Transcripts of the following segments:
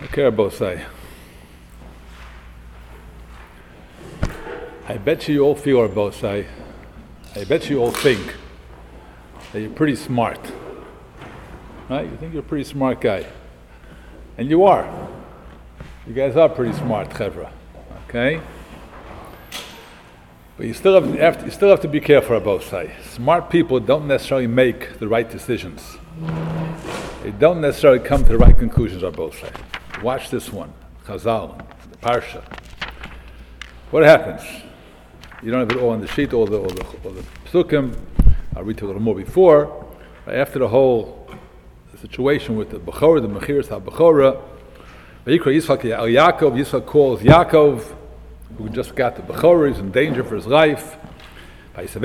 Okay, Bosai. I bet you all feel, Bosai. I bet you all think that you're pretty smart. Right? You think you're a pretty smart guy. And you are. You guys are pretty smart, Chevra. Okay? But you still have to be careful about Bosai. Smart people don't necessarily make the right decisions. They don't necessarily come to the right conclusions on both sides. Watch this one, Chazal, the Parsha. What happens? You don't have it all on the sheet, all the psukim. I'll read to a little more before. Right after the whole situation with the Bechorah, the Mechiras HaBechorah, Vayikra Yitzchak El Yaakov, Yitzchak calls Yaakov, who just got the Bechorah, he's in danger for his life. He tells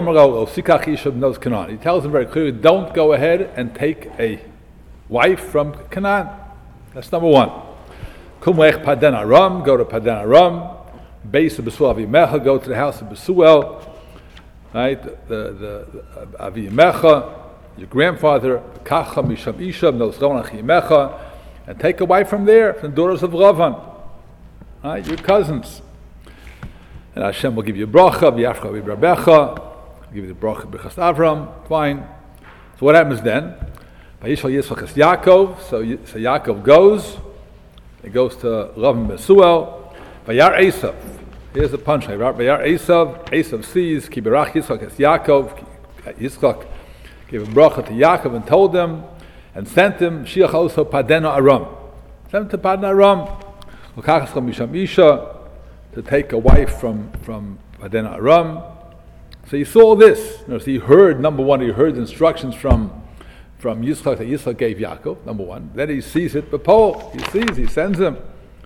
him very clearly, don't go ahead and take a wife from Canaan. That's number one. Kumlech Padan Aram, go to Padan Aram. Base of Besuel Avimecha, go to the house of Besuel. Right, the Avimecha, your grandfather, Kacha Misham Isham, Nosron Achimecha, and take a wife from there, from the daughters of Lavan. Right, your cousins. And Hashem will give you bracha, v'yafcha v'brabecha, give you the bracha, b'chas Avram, fine. So what happens then? Vayishal Yitzchak es Yaakov, so Yaakov goes, he goes to Lavan Besuel, Vayar Esav, here's the punchline, Vayar Esav sees, ki berach Yitzchak es Yaakov, Yitzchak gave a bracha to Yaakov and told him, and sent him, Shiach also Padena Aram, sent him to Padena Aram, L'kachas Misham Isha, to take a wife from Padena Aram. So he saw this. So he heard, number one, he heard instructions from Yitzchak that Yitzchak gave Yaakov, number one. Then he sees it, but Paul, he sends him.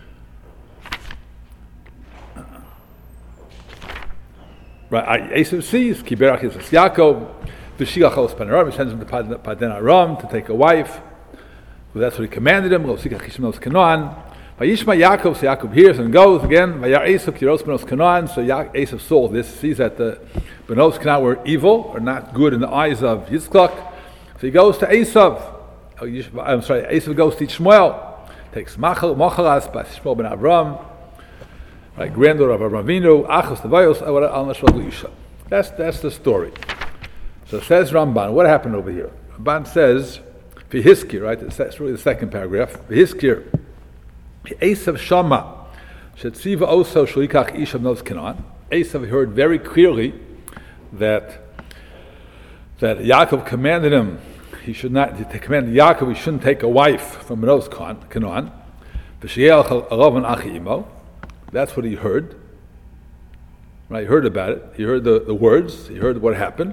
Right, Esav sees, Ki berach Yitzchak Yaakov, V'shigach os Padena Aram, he sends him to Padena Aram to take a wife. So that's what he commanded him, Lo sikach Ishmael os Canaan. Vayishma Yaakov, so Yaakov hears and goes again. Vayar Esav kiros benos Canaan. So Esav saw this, sees that the benos Canaan were evil, or not good in the eyes of Yitzchak. So he goes to Esav. Esav goes to Shmuel. Takes Machalas by Shmuel ben Avram, right, granddaughter of Avram Avinu. Achos Tavayos al Nashval Isha. That's the story. So says Ramban. What happened over here? Ramban says V'hiskir. Right, that's really the second paragraph. V'hiskir. Esav Shama, Shetziva also Shlikach Isham Nos Canaan. Esav heard very clearly that Yaakov commanded him he should not. He commanded Yaakov he shouldn't take a wife from Nos Canaan. That's what he heard. Right, he heard about it. He heard the words. He heard what happened.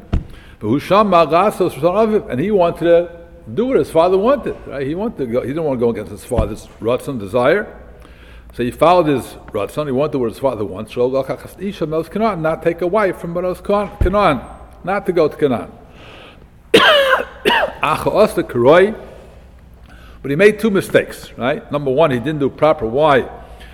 And he wanted to do what his father wanted. Right? He wanted to go. He didn't want to go against his father's ratzon, desire. So he followed his ratzon. He wanted what his father wants. Not take a wife from Benos Canaan. Not to go to Canaan. But he made two mistakes. Right. Number one, he didn't do proper. Why?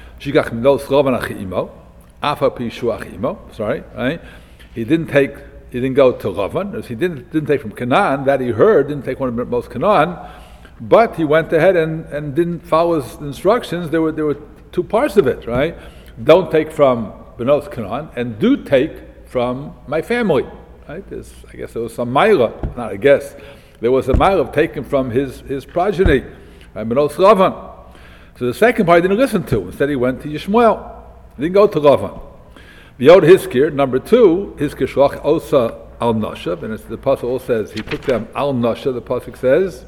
Sorry. Right. He didn't go to Lavan. He didn't take from Canaan, that he heard, didn't take one of most Canaan, but he went ahead and didn't follow his instructions. There were two parts of it, right? Don't take from Benos Canaan, and do take from my family, right? I guess there was some Maila, not I guess. There was a Maila of taking from his progeny, right? Benos Lavan. So the second part he didn't listen to. Instead he went to Yishmael. He didn't go to Lavan. V'yod Hiskir, number two, Hiskir Shlach Osa Al Nashav, and the Pasuk also says he took them Al Nashav. The Pasuk says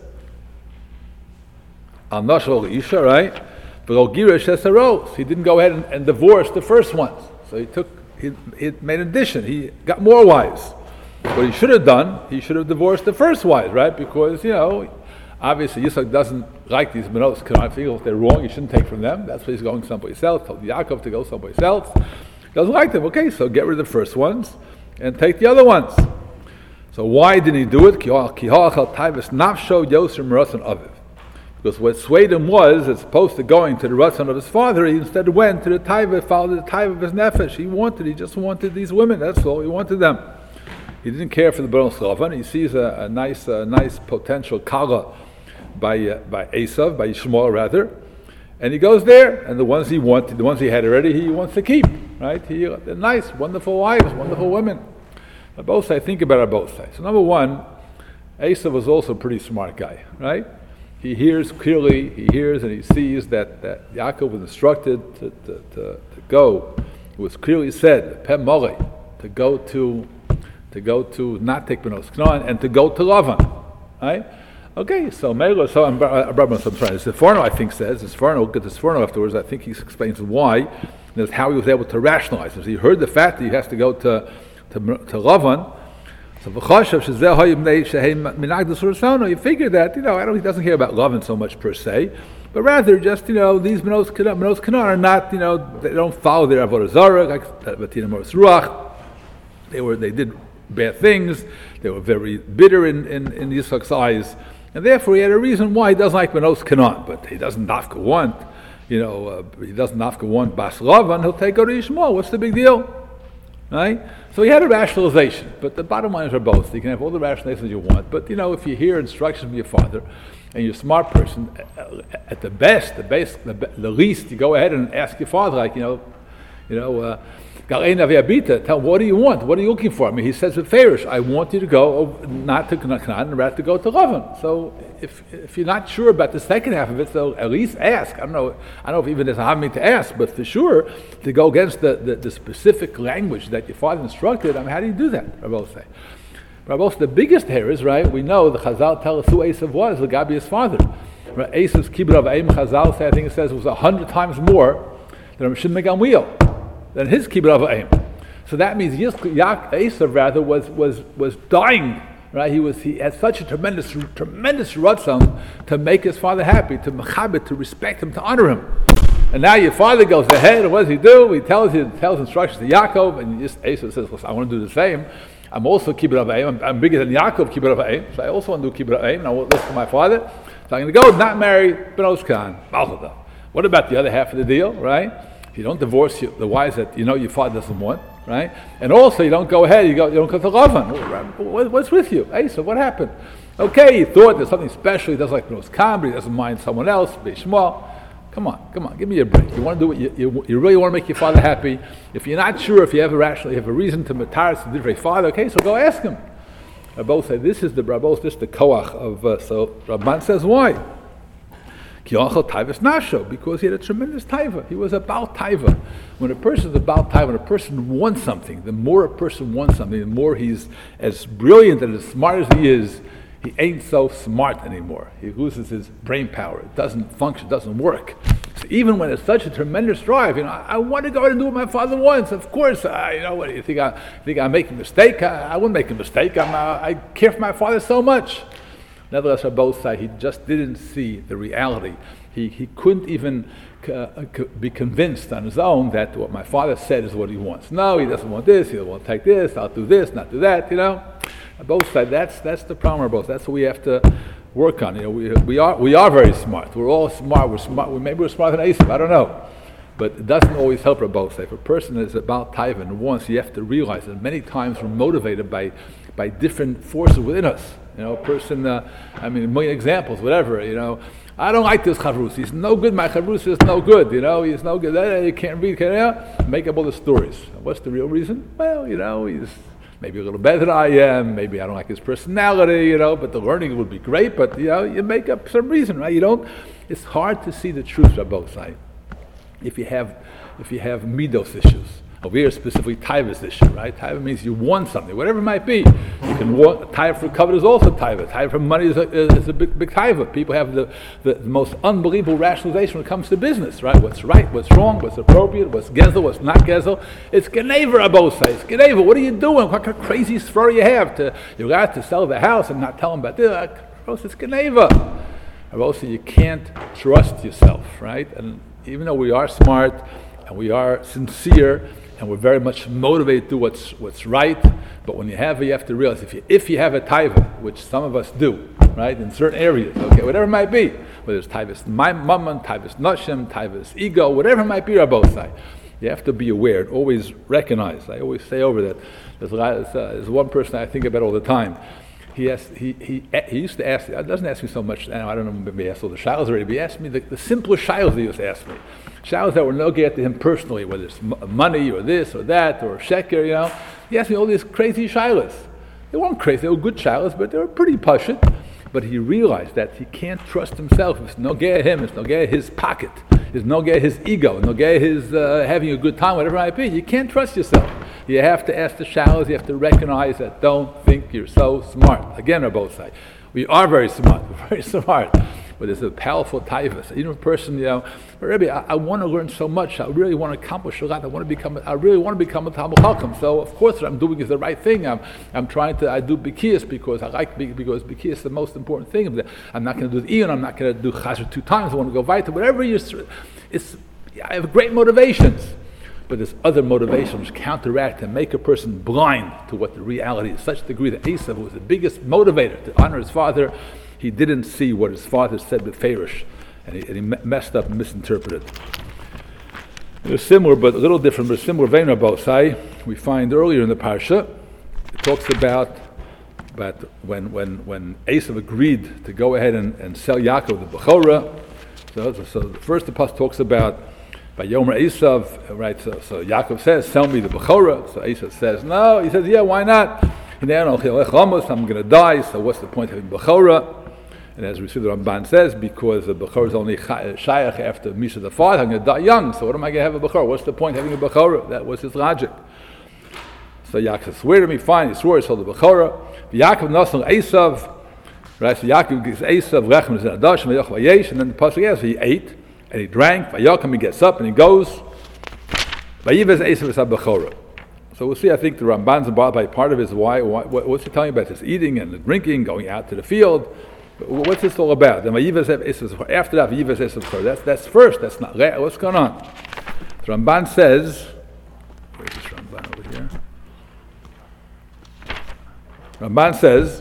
Al Nashav Isha, right? V'lo Girish Esaros. He didn't go ahead and divorce the first ones. So he made an addition. He got more wives. What he should have done, he should have divorced the first wives, right? Because obviously Yitzchak doesn't like these Benos Canaan. If they're wrong, you shouldn't take from them. That's why he's going someplace else. Told Yaakov to go someplace else. Doesn't like them. Okay, so get rid of the first ones and take the other ones. So why didn't he do it? Because what swayed him was, as opposed to going to the ratzon of his father, he instead went to the taiva, followed the taiva of his nefesh. He just wanted these women. That's all. He wanted them. He didn't care for the Benos Lavan. He sees a nice potential kala by Esav, by Yishmael rather, And he goes there, and the ones he wanted, the ones he had already, he wants to keep, right? They're nice, wonderful wives, wonderful women. Both sides, think about it both sides. So number one, Esav was also a pretty smart guy, right? He hears clearly, he hears and he sees that Yaakov was instructed to go. It was clearly said, Pem Mole, to go to not take Benos Canaan and to go to Lavan, right? Okay, so Mela, so I'm sorry. Sforno, I think, says, we'll get to Sforno afterwards, I think he explains why, that's how he was able to rationalize it. He heard the fact that he has to go to Lavan, so you figure that, he doesn't care about Lavan so much per se, but rather just, these Benos Canaan are not, they don't follow their Avodah Zarah, like Batina Moritz Ruach. They did bad things, they were very bitter in Yitzchak's eyes, and therefore he had a reason why he doesn't like Benos Canaan, but he doesn't nafka want, he doesn't nafka want Bas Lavan, he'll take go to Yishmael, what's the big deal? Right? So he had a rationalization, but the bottom line is both. You can have all the rationalizations you want, but if you hear instructions from your father, and you're a smart person, at the least, you go ahead and ask your father, like, tell him, what do you want? What are you looking for? I mean, he says with Farish, I want you to go not to Canaan, rather to go to Lavan. So if you're not sure about the second half of it, so at least ask. I don't know if even there's a harm to ask, but for sure, to go against the specific language that your father instructed, how do you do that? Rabbi say. Rabbi, the biggest here is, right, we know the Chazal tell us who Esav was, Gabi's father. Right, Esav's kibbutz of Aim, Chazal say, I think it says, was 100 times more than Rishon Megamliel, than his kibbutz of Aim. So that means Esav rather was dying, right? He had such a tremendous ratzon to make his father happy, to mechabit, to respect him, to honor him. And now your father goes ahead, and what does he do? He tells instructions to Yaakov, and Esav says, well, I want to do the same. I'm also kibbutz of Aim. I'm bigger than Yaakov kibbutz of Aim, so I also want to do kibbutz of Aim, and I will listen to my father. So I'm going to go not marry Benos Canaan. What about the other half of the deal, right? You don't divorce the wives that your father doesn't want, right? And also you don't go ahead, you don't go to Lavan. What's with you? Hey, so what happened? Okay, he thought there's something special, he doesn't like Benos Canaan, but he doesn't mind someone else, Bishmael. Come on, give me a break. You want to do what you really want to make your father happy. If you're not sure, if you have a reason to mataris to different father, okay, so go ask him. Rabbi say this is the koach of so Rabban says why? Because he had a tremendous taiva. He was a Baal taiva. When a person is a Baal taiva, when a person wants something, the more a person wants something, the more he's as brilliant and as smart as he is, he ain't so smart anymore. He loses his brain power. It doesn't function, doesn't work. So even when it's such a tremendous drive, I want to go and do what my father wants. Of course, what do you think? I'm making a mistake? I wouldn't make a mistake. I care for my father so much. Nevertheless, on both sides, he just didn't see the reality. He couldn't even be convinced on his own that what my father said is what he wants. No, he doesn't want this. He doesn't want to take this. I'll do this, not do that. On both sides, that's the problem. Both. That's what we have to work on. We are very smart. We're all smart. We're smart. Maybe we're smarter than Esav. I don't know. But it doesn't always help for both sides. If a person is about taiva and wants, you have to realize that many times we're motivated by different forces within us. A person, a million examples, whatever, I don't like this chavrus. He's no good. My chavrus is no good. He's no good. You can't read. Make up all the stories. What's the real reason? Well, he's maybe a little better than I am. Maybe I don't like his personality. But the learning would be great. But you make up some reason, right? It's hard to see the truth on both sides. If you have midos issues. Over here, specifically, taiva issue, right? Taiva means you want something, whatever it might be. You can want taiva for covet is also taiva. Taiva for money is a big taiva. People have the most unbelievable rationalization when it comes to business, right? What's right, what's wrong, what's appropriate, what's gezel, what's not gezel. It's genever, Abba says. Genever, what are you doing? What kind of crazy svara you have you got to sell the house and not tell them about this? It's genever. Abba, you can't trust yourself, right? And even though we are smart and we are sincere, and we're very much motivated to do what's right, but when you have to realize if you have a taiva, which some of us do, right, in certain areas, okay, whatever it might be, whether it's taivas mammon, taivas nashim, taivas ego, whatever it might be on both sides, you have to be aware and always recognize. I always say over that there's one person I think about all the time. he used to ask, doesn't ask me so much now, I don't know, maybe he asked all the shilas already, but he asked me the simplest shilas he used to ask me. Shilas that were no get to him personally, whether it's money or this or that or sheker, you know. He asked me all these crazy shilas. They weren't crazy, they were good shilas, but they were pretty pashut. But he realized that he can't trust himself. It's no get him, it's no get his pocket, it's no get his ego, no get his having a good time, whatever it might be. You can't trust yourself. You have to ask the shilas, you have to recognize that don't think you're so smart. Again, on both sides. We are very smart, we're very smart. But it's a powerful taivas. Even a person, you know, Rebbe, I want to learn so much. I really want to accomplish a lot. I really want to become a Talmud Chacham. So of course, what I'm doing is the right thing. I'm trying to. I do Bikiyas because I like because Bikiyas is the most important thing. I'm not going to do the Iyun. I'm not going to do Chazar 2 times. I want to go weiter. Whatever I have great motivations. But there's other motivations which counteract and make a person blind to what the reality is. Such a degree that Esav, who was the biggest motivator to honor his father, he didn't see what his father said with Farish, and he messed up and misinterpreted. It was similar, but a little different, but similar vein of Bosai. We find earlier in the parsha, it talks about when Esav agreed to go ahead and sell Yaakov the Bechorah. So the first apostle talks about by Yomer Esav, right? So Yaakov says, "Sell me the Bechorah." So Esav says, "No." He says, "Yeah, why not? I'm going to die. So what's the point of having Bechorah?" And as we see, the Ramban says, because the Bechorah is only Shayach after Misha the father, I'm going to die young. So what am I going to have a Bechorah? What's the point of having a Bechorah? That was his logic. So Yaakov says, "Swear to me." Fine, he swore. He sold the Bechorah. Yaakov Nasal Esav, right? So Yaakov gives Esav Rechem Zenadash Vayoch Vayesh, and then the pasuk says he ate and he drank. Vayocham, he gets up and he goes. Vayivez Esav Esab Bechorah. So we'll see. I think the Ramban's involved by part of his why. What's he telling about? This eating and the drinking, going out to the field. What's this all about? After that, that's first. That's not what's going on. The Ramban says. Where's this Ramban over here? Ramban says,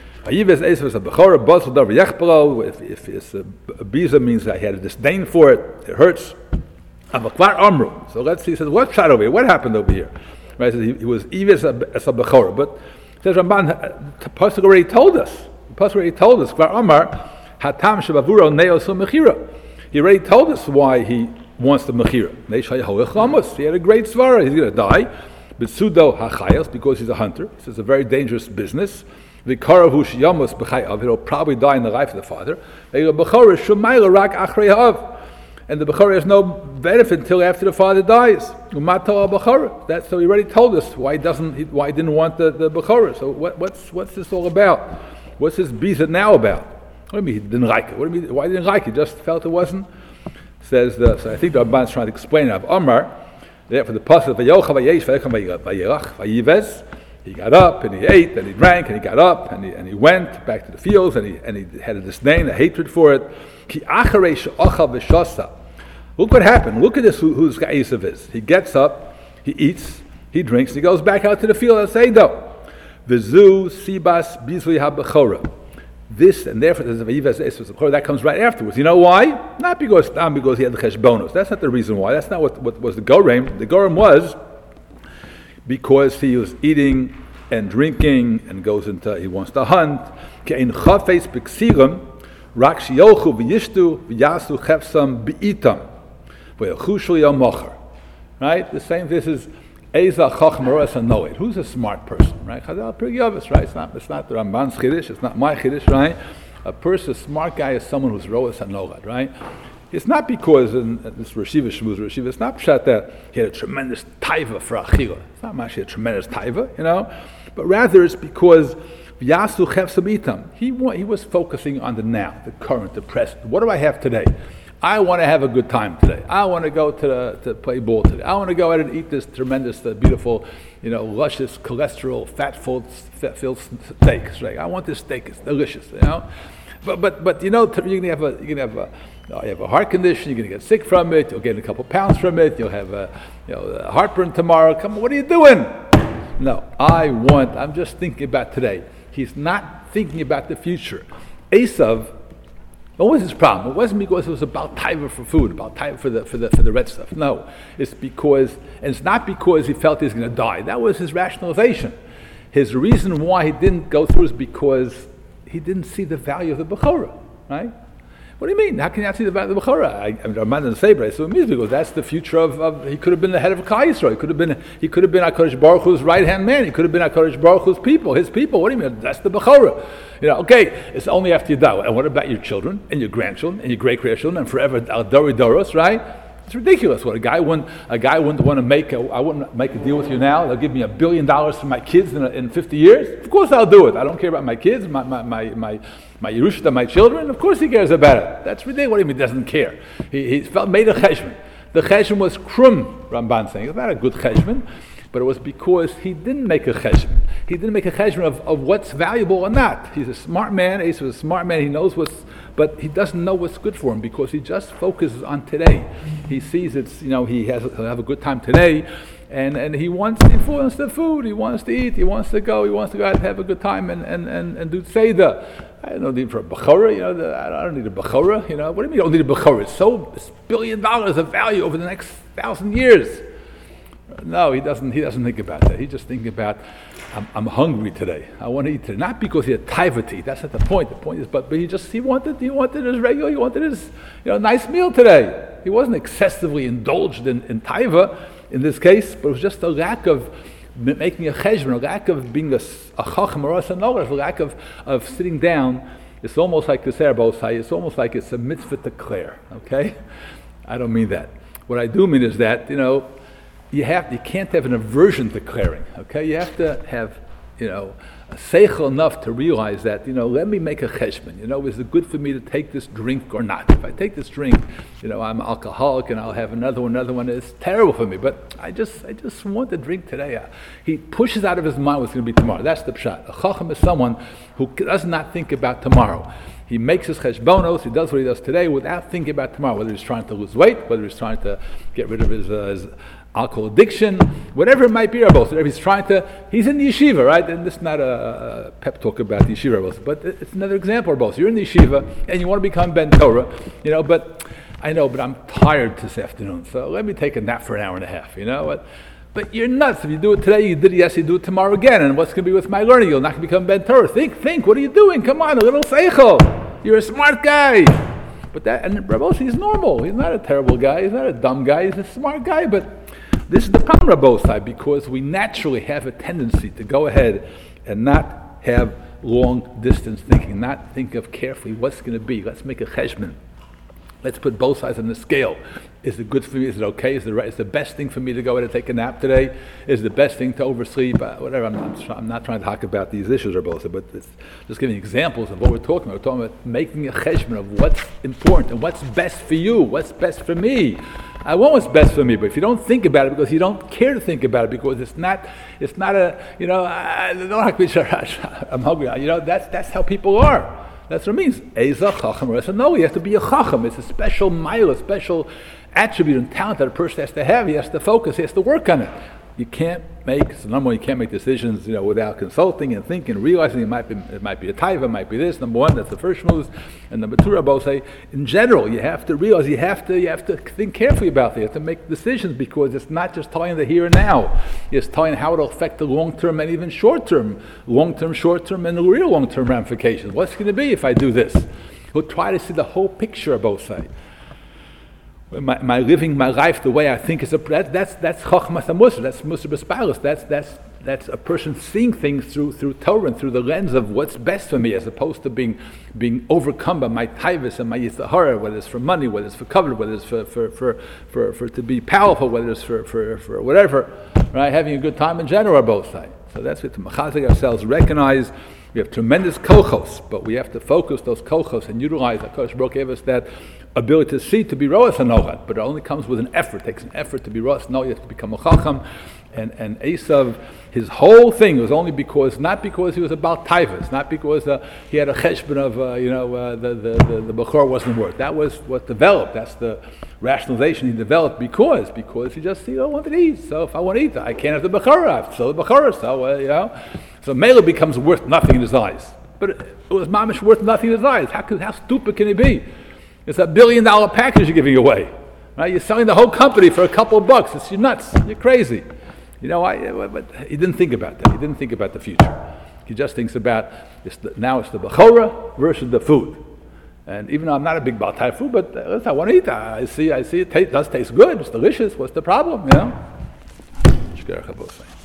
if it's a biza means that he had a disdain for it, it hurts. So let's see. He says, what shot over here? What happened over here? Right? He was Ives as a Bechorah, but says Ramban, the pasuk already told us. The pasuk already told us. Hatam Shabavuro Neos Mechira. He already told us why he wants the Mechira. He had a great svara. He's going to die. But Sudo Hachayos, because he's a hunter. This is a very dangerous business. The Karavush Yamos B'chayav, he'll probably die in the life of the father. And the Bechorah has no benefit until after the father dies. That's so he already told us why he didn't want the Bechorah. So what's this all about? What's this biza now about? What do you mean he didn't like it? What do you mean, why didn't he like it? He just felt it wasn't? Says so I think the Ramban is trying to explain it. Amar, therefore the pasuk Vayivez, he got up and he ate and he drank and he got up and he went back to the fields and he had a disdain, a hatred for it. Look what happened. Look at this. Who this guy Esav is. He gets up, he eats, he drinks, and he goes back out to the field and say, "No, v'zu sibas bizli habechora." This and therefore that comes right afterwards. You know why? Not because he had the cheshbonos. That's not the reason why. That's not what was the gorem. The gorem was because he was eating and drinking and he wants to hunt. Kein chafes b'ksirim rak shiyochu v'yishtu v'yasu chefsam b'itam v'yelchu shul yom mocher. Right? The same. This is Eza Chacham Roas Hanoed. Who's a smart person, right? Chazal Pirkei Avos, right? It's not the Ramban's Chiddush. It's not my Chiddush, right? A smart guy is someone who's Roas Hanoed, right? It's not because in this Rashiva Shmuz Rashiva. It's not pshat that he had a tremendous taiva for achila. It's not much he had a tremendous taiva, but rather it's because Yasu Chefsam Itam. He was focusing on the now, the current, the present. What do I have today? I want to have a good time today. I want to go to play ball today. I want to go out and eat this tremendous, beautiful, luscious, cholesterol, fat-filled steak. Right? I want this steak. It's delicious. But you're gonna have a heart condition. You're gonna get sick from it. You'll gain a couple pounds from it. You'll have a heartburn tomorrow. Come on, what are you doing? No, I'm just thinking about today. He's not thinking about the future. Esav. What was his problem? It wasn't because it was about taiva for food, about taiva for the red stuff. No, it's not because he felt he was going to die. That was his rationalization. His reason why he didn't go through is because he didn't see the value of the Bechorah, right? What do you mean? How can you not see the value of the Bechorah? I'm not going to say, but I assume it means because that's the future of he could have been the head of Klal Yisrael. He could have been HaKadosh Baruch Hu's right-hand man. He could have been HaKadosh Baruch Hu's people, his people. What do you mean? That's the Bechorah. Okay, it's only after you die. And what about your children and your grandchildren and your great-grandchildren and forever Dori Doros, right? It's ridiculous. What a guy wouldn't want to make. I wouldn't make a deal with you now. They'll give me $1 billion for my kids in 50 years. Of course, I'll do it. I don't care about my kids, my Yerusha, my children. Of course, he cares about it. That's ridiculous. What do you mean he doesn't care? He made a cheshbon. The cheshbon was krum. Ramban saying it's not a good cheshbon, but it was because he didn't make a cheshbon. He didn't make a cheshbon of what's valuable or not. He's a smart man. He's a smart man. He knows but he doesn't know what's good for him because he just focuses on today. He sees he'll have a good time today, and he wants the food. He wants to eat. He wants to go out and have a good time and do tzeidah. I don't need for a bechorah. I don't need a bechorah. What do you mean you don't need a bechorah? It's $1 billion of value over the next 1,000 years. No, he doesn't think about that. He just thinks about, I'm hungry today. I want to eat today. Not because he had taiva to eat. That's not the point. The point is, but he wanted his regular. He wanted his nice meal today. He wasn't excessively indulged in taiva in this case, but it was just a lack of making a cheshbon, a lack of being a chacham or a sanogar, a lack of sitting down. It's almost like the Sarabosai. It's almost like it's a mitzvah to declare. Okay, I don't mean that. What I do mean is that you can't have an aversion to declaring. Okay, you have to have a seichel enough to realize that let me make a cheshbon. Is it good for me to take this drink or not? If I take this drink, I'm alcoholic and I'll have another one. It's terrible for me. But I just want the drink today. He pushes out of his mind what's going to be tomorrow. That's the pshat. A chacham is someone who does not think about tomorrow. He makes his cheshbonos, he does what he does today without thinking about tomorrow, whether he's trying to lose weight, whether he's trying to get rid of his alcohol addiction, whatever it might be, he's in the yeshiva, right? And this is not a pep talk about the yeshiva, but it's another example, both. You're in the yeshiva and you want to become Ben Torah, but I'm tired this afternoon, so let me take a nap for an hour and a half, But you're nuts. If you do it today, you did it yesterday, you do it tomorrow again. And what's going to be with my learning? You'll not become Ben Torah. Think. What are you doing? Come on, a little seichel. You're a smart guy. And Rav Ossi is normal. He's not a terrible guy. He's not a dumb guy. He's a smart guy. But this is the problem, Rav Ossi, because we naturally have a tendency to go ahead and not have long distance thinking, not think of carefully what's going to be. Let's make a cheshbon. Let's put both sides on the scale. Is it good for me? Is it okay? Is it the best thing for me to go ahead and take a nap today? Is it the best thing to oversleep? Whatever. I'm not trying to talk about these issues, Rabbi, but it's just giving examples of what we're talking about. We're talking about making a cheshbon of what's important and what's best for you, what's best for me. I want what's best for me, but if you don't think about it because you don't care to think about it because it's not I'm hungry. That's how people are. That's what it means. Eza chacham or no, you have to be a chacham. It's a special mile, a special attribute and talent that a person has to have. He has to focus. He has to work on it. You can't make decisions, without consulting and thinking, realizing it might be a taiva, it might be this. Number one, that's the first move, and number two, Rabbi say, in general, you have to realize you have to think carefully about it. You have to make decisions because it's not just telling the here and now. It's telling how it'll affect the long term and even short term, short term, and the real long term ramifications. What's going to be if I do this? We'll try to see the whole picture of both sides. My living my life the way I think is that's chokhmas hamusar. That's musar b'spailus. That's a person seeing things through Torah and through the lens of what's best for me, as opposed to being overcome by my taivas and my yitzhahara, whether it's for money, whether it's for cover, whether it's for to be powerful, whether it's for whatever, right? Having a good time in general, both sides. So that's what to machazik ourselves, recognize. We have tremendous kochos, but we have to focus those kochos and utilize. HaKadosh Baruch gave us that ability to see, to be roas hanochat, but it only comes with an effort. It takes an effort to be roas. No, you have to become a chacham. And Esav, his whole thing was only not because he was about taivas, not because he had a cheshbon of the bechor wasn't worth. That was what developed. That's the rationalization he developed because he just wanted to eat. So if I want to eat, I can't have the bechor. I have to sell the bechor. So So Mela becomes worth nothing in his eyes. But it was mamish worth nothing in his eyes. How stupid can he be? It's $1 billion package you're giving away. Right? You're selling the whole company for a couple of bucks. You're nuts. You're crazy. But he didn't think about that. He didn't think about the future. He just thinks about now it's the bechora versus the food. And even though I'm not a big Baal food, but I want to eat. I see it does taste good. It's delicious. What's the problem?